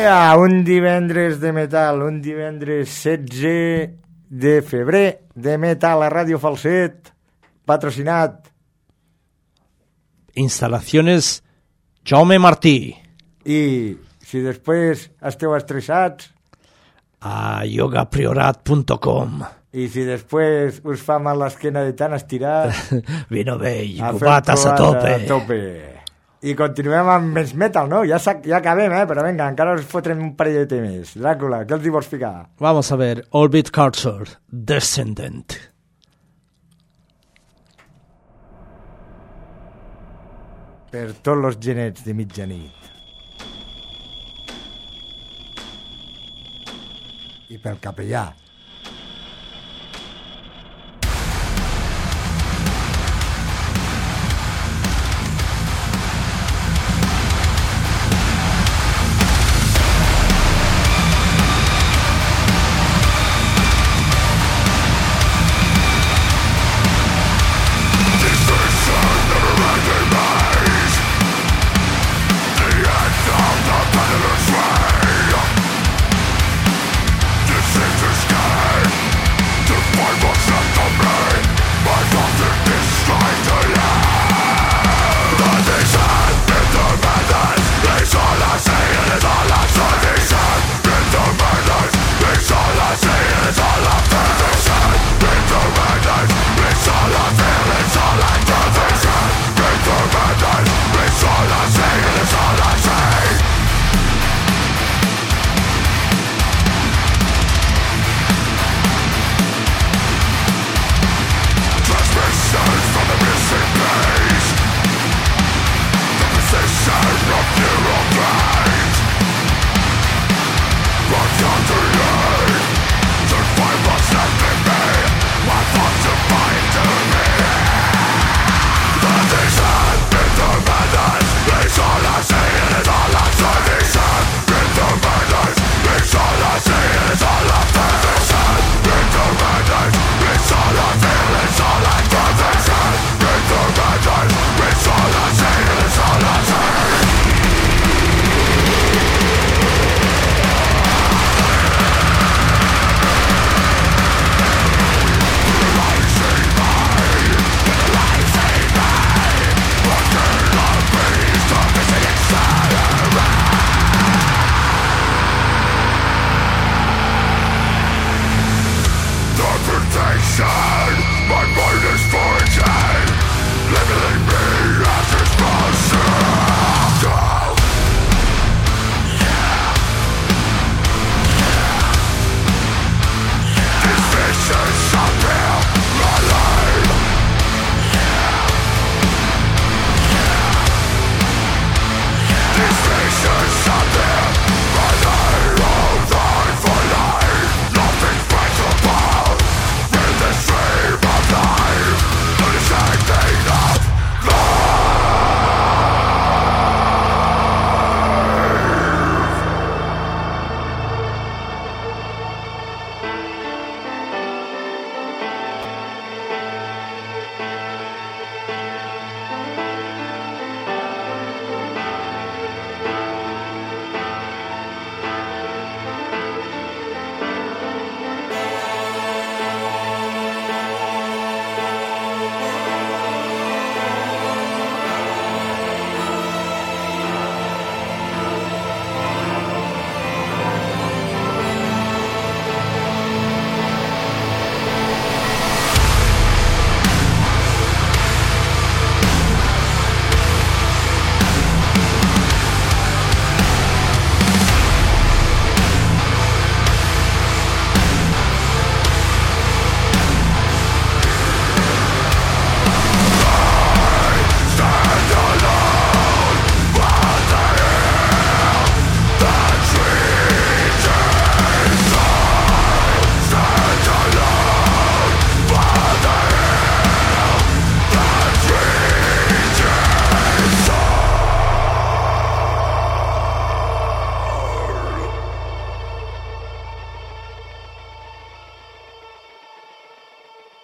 Yeah, un divendres de metal, un divendres setze de febrer de metal a Ràdio Falset, patrocinat.
Instal·lacions Jaume Martí.
I si després esteu estressats...
A yoga priorat punt com.
I si després us fa mal l'esquena de tant estirar...
Vino vell, cubates a tope.
a tope. I continuem amb més metal, no? Ja, ja acabem, eh? Però vinga, encara us fotrem un parell de temes. Dràcula, què els hi vols ficar?
Vamos a ver, Orbit Culture, Descendent.
Per tots los genets de mitjanit. I pel capellà.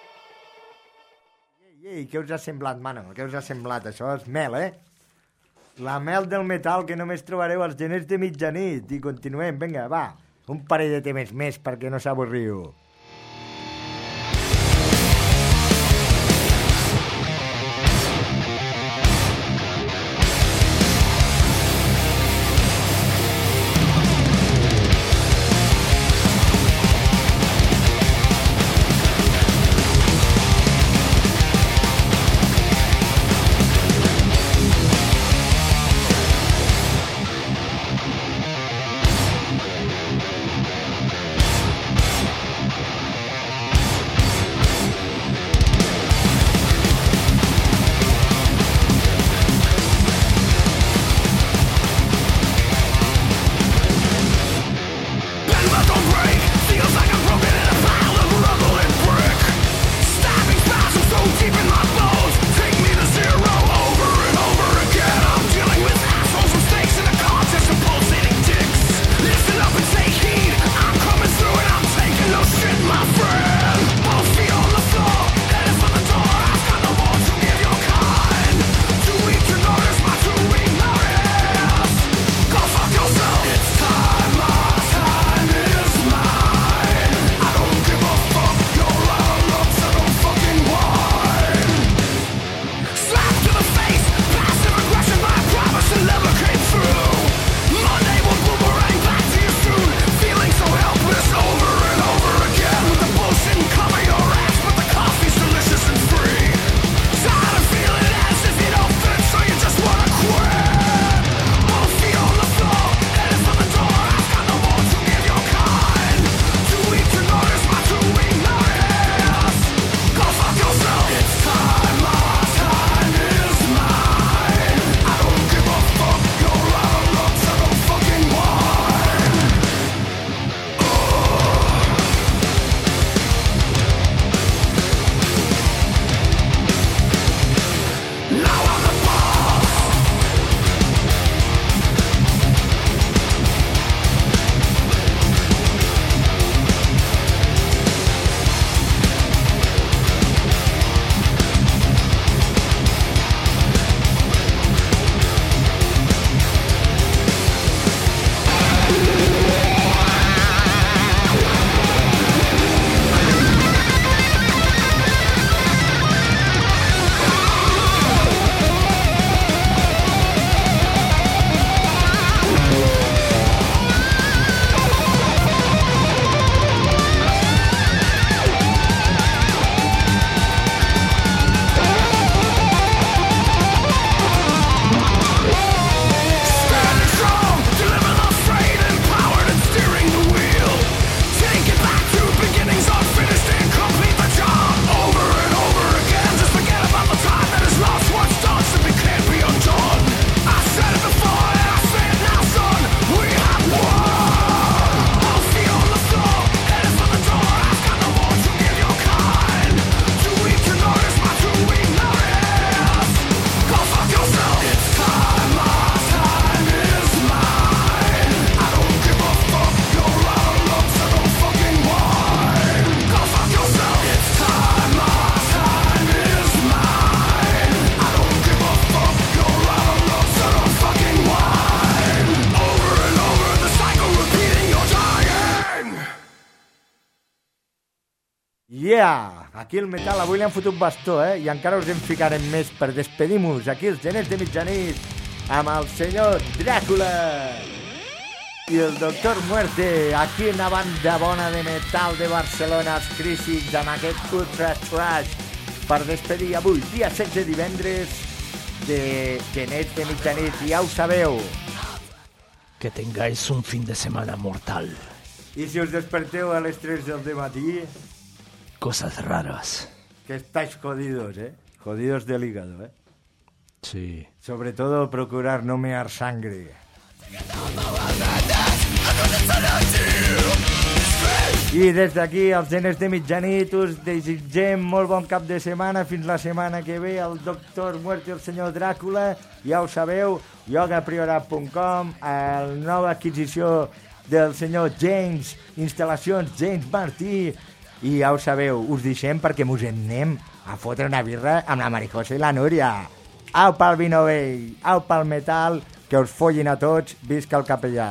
Ei, què us ha semblat, mano? Què us ha semblat? Això és mel, eh? La mel del metal que només trobareu als geners de mitjanit. I continuem, vinga, va. Un parell de temes més perquè no s'avorriu. Yeah! Aquí el metal avui li han fotut bastó, eh? I encara us en ficarem més per despedir-nos aquí els geners de mitjanit amb el senyor Dràcula i el doctor Muerte, aquí una banda bona de metal de Barcelona, els Crísics, amb aquest ultra trash per despedir avui, dia setze divendres de geners de mitjanit. I ja ho sabeu.
Que tengáis un fin de semana mortal.
I si us desperteu a les tres del matí...
Cosas raras.
Que estáis jodidos, ¿eh? Jodidos del hígado, ¿eh?
Sí.
Sobre todo procurar no mear sangre. I des d'aquí, els geners de mitjanit, us desitgem molt bon cap de setmana. Fins la setmana que ve, el doctor Muerte i el senyor Dràcula. Ja ho sabeu, yoga priorat punt com, la nova adquisició del senyor James, instal·lacions James Martí. I ja ho sabeu, us deixem perquè mos en anem a fotre una birra amb la Marijosa i la Núria. au pel vino vell, au pel metal, que us follin a tots, visca el capellà.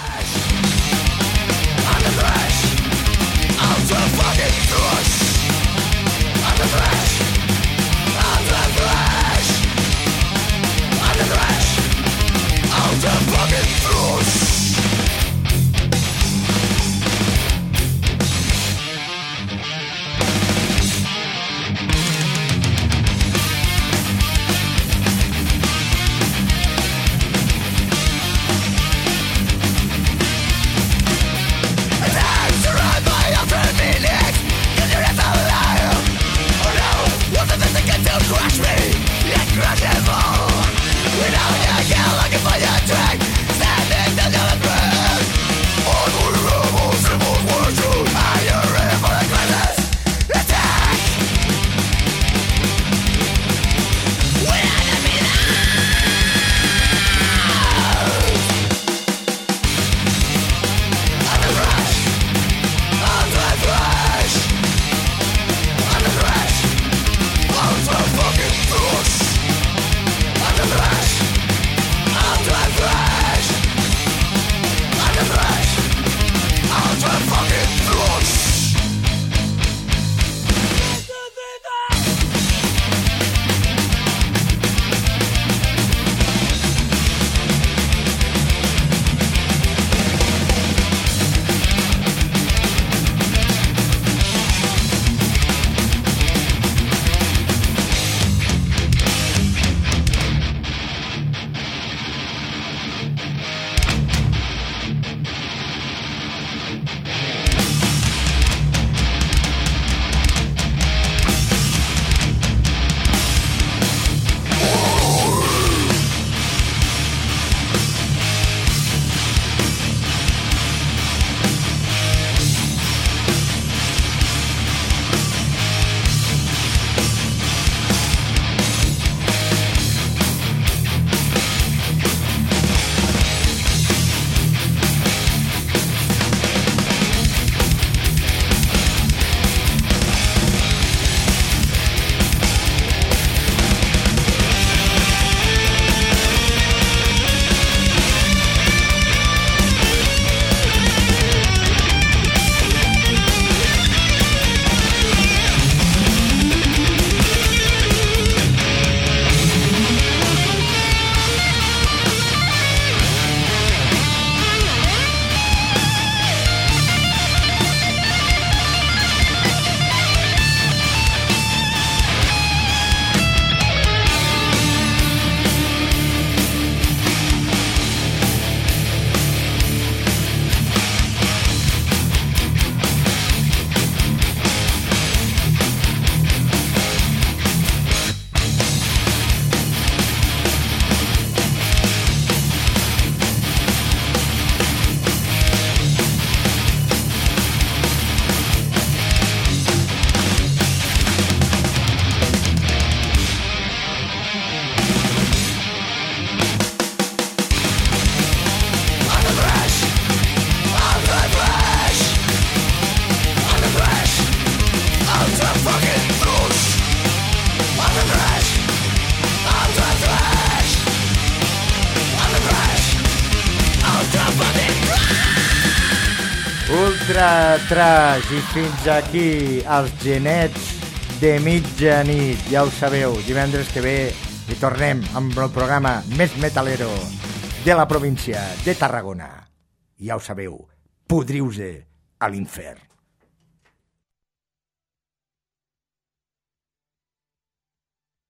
Ultra Trash i fins aquí els genets de mitjanit. Ja ho sabeu, divendres que ve i tornem amb el programa més metalero de la província de Tarragona. Ja ho sabeu, podriu-se a l'infern.